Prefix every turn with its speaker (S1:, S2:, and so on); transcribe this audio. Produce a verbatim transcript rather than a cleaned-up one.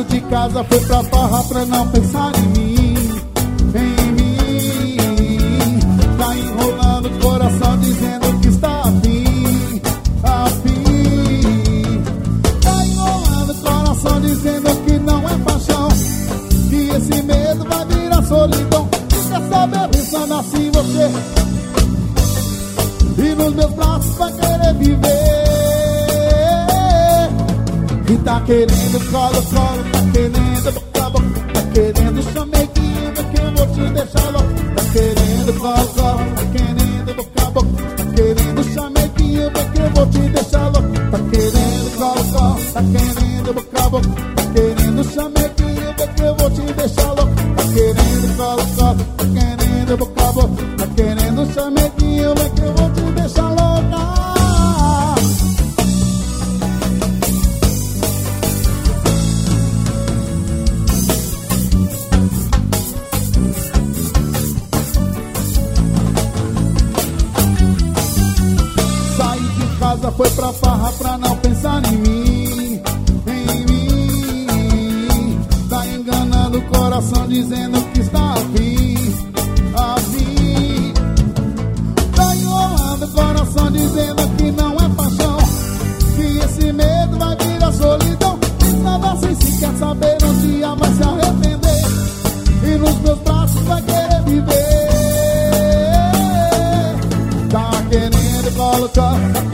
S1: Saiu de casa, foi pra farra pra não pensar em mim, em mim. Tá enrolando o coração dizendo que está afim, afim. Tá enrolando o coração dizendo que não é paixão, que esse medo vai virar solidão. Quer saber, pensando assim você, e nos meus braços vai querer viver. E tá querendo colo, colo, tá querendo boca, boca, tá querendo chameguinho, que eu vou te deixar louco. Tá querendo colo, colo, tá querendo boca, boca, tá querendo chameguinho, que eu vou te deixar louco. Tá querendo colo, colo, tá querendo boca, boca, tá querendo chameguinho, que eu vou te deixar louco. Tá querendo colo, colo, tá querendo boca, boca, tá querendo chameguinho, que eu vou te deixar louca. Foi pra farra pra não pensar em mim, em mim. Tá enganando o coração dizendo que está afim, afim. Tá enrolando o coração dizendo que não é paixão, que esse medo vai virar solidão. Nada assim, se quer saber, um dia vai se arrepender, e nos meus braços vai querer viver. Tá querendo colocar